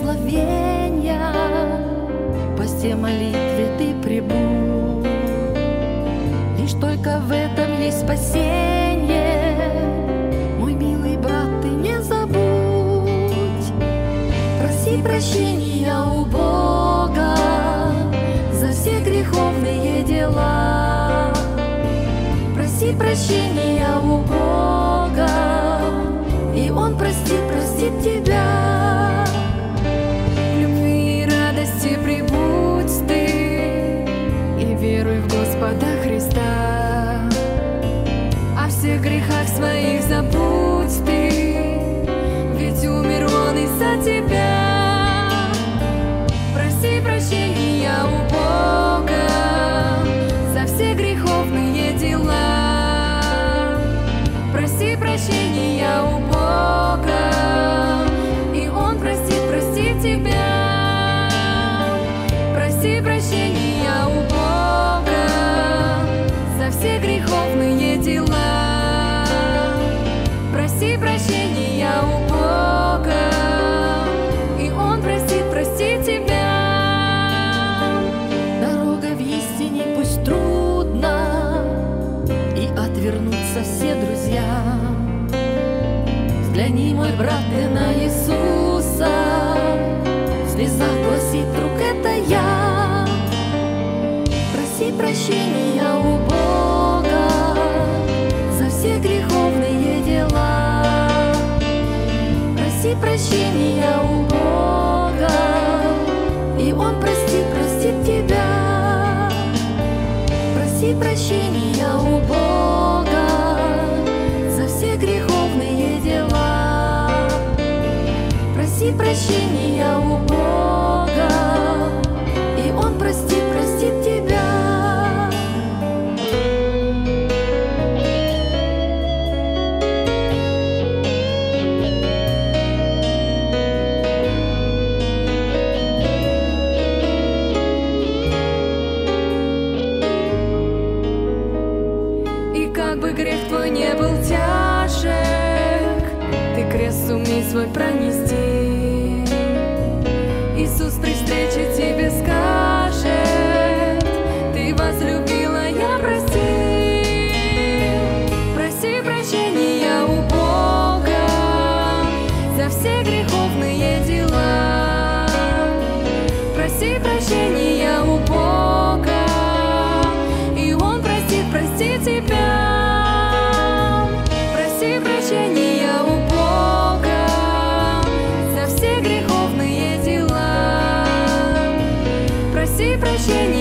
благословения, в посте молитве ты прибудь. Лишь только в этом есть спасение, мой милый брат, ты не забудь. Проси прощения у Бога за все греховные дела. Проси прощения у Бога, и Он простит тебя. В любви и радости прибудь ты, и веруй в Господа Христа. О всех грехах своих забудь ты, ведь умер Он из-за тебя. Проси прощения у Бога за все греховные дела. Проси прощения у Бога, и Он простит тебя. Проси прощения у Бога за все греховные дела. Проси прощения у Бога, и Он простит тебя. Дорога в истине пусть трудна, и отвернутся все друзья. Взгляни, мой брат, ты на Иисуса, в слезах гласит: друг, это я. Проси прощения у Бога за все греховные дела. Проси прощения у Бога, и Он простит тебя. Проси прощения у Бога за все греховные дела. Проси прощения у Бога, и Он простит тебя. И как бы грех твой не был тяжек, ты крест сумей свой пронести. Иисус при встрече тебе скажет: ты возлюбила, я простил. Проси прощения у Бога за все греховные дела. Проси прощения у Бога, и Он простит тебя. Проси прощения у Бога за все греховные дела. Проси прощения